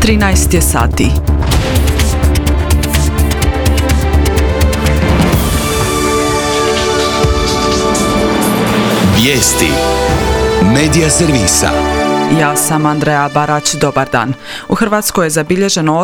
13 je sati. Vijesti Medija servisa. Ja sam Andreja Barać, dobar dan. U Hrvatskoj je zabilježeno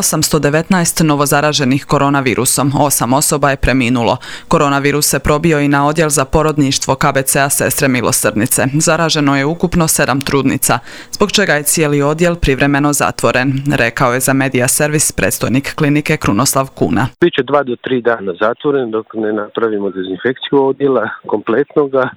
819 novozaraženih koronavirusom, 8 osoba je preminulo. Koronavirus se probio i na odjel za porodništvo KBC-a Sestre milosrdnice. Zaraženo je ukupno 7 trudnica, zbog čega je cijeli odjel privremeno zatvoren, rekao je za Medija servis predstojnik klinike Krunoslav Kuna. Biće 2 do 3 dana zatvoren dok ne napravimo dezinfekciju odjela kompletnoga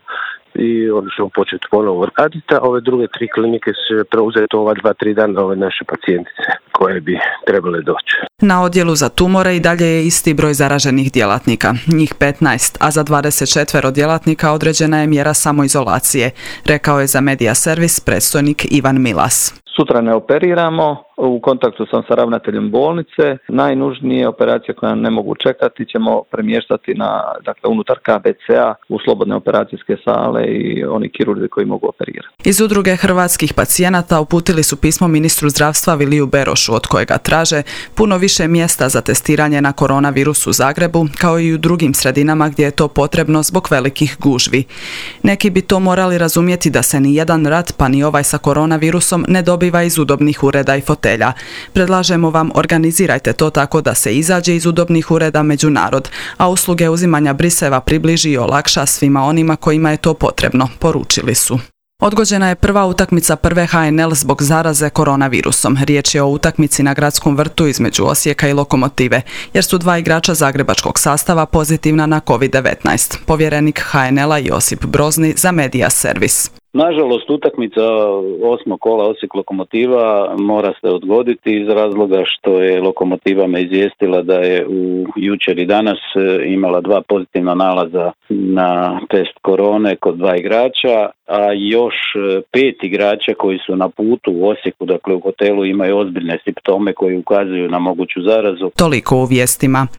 i onda ćemo početi ponovo raditi. Ove druge 3 klinike će preuzeti ova 2-3 dana ove naše pacijentice koje bi trebale doći. Na odjelu za tumore i dalje je isti broj zaraženih djelatnika, njih 15, a za 24 djelatnika određena je mjera samoizolacije, rekao je za Medija servis predstojnik Ivan Milas. Sutra ne operiramo, u kontaktu sam sa ravnateljem bolnice, najnužnije operacije koje ne mogu čekati ćemo premještati unutar KBC-a u slobodne operacijske sale i oni kirurzi koji mogu operirati. Iz udruge hrvatskih pacijenata uputili su pismo ministru zdravstva Viliju Berošu od kojega traže puno više mjesta za testiranje na koronavirus u Zagrebu, kao i u drugim sredinama gdje je to potrebno zbog velikih gužvi. Neki bi to morali razumjeti da se ni jedan rat, pa ni ovaj sa koronavirusom, ne dobiva iz udobnih ureda i fotelja. Predlažemo vam, organizirajte to tako da se izađe iz udobnih ureda među narod, a usluge uzimanja briseva približi i olakša svima onima kojima je to potrebno, poručili su. Odgođena je prva utakmica prve HNL zbog zaraze koronavirusom. Riječ je o utakmici na Gradskom vrtu između Osijeka i Lokomotive, jer su 2 igrača zagrebačkog sastava pozitivna na COVID-19. Povjerenik HNL-a Josip Brozni za Medija servis. Nažalost, utakmica 8. kola Osijek-Lokomotiva mora se odgoditi iz razloga što je Lokomotiva me izvijestila da je jučer i danas imala 2 pozitivna nalaza na test korone kod 2 igrača, a još 5 igrača koji su na putu u Osijeku, dakle u hotelu, imaju ozbiljne simptome koji ukazuju na moguću zarazu. Toliko u vijestima.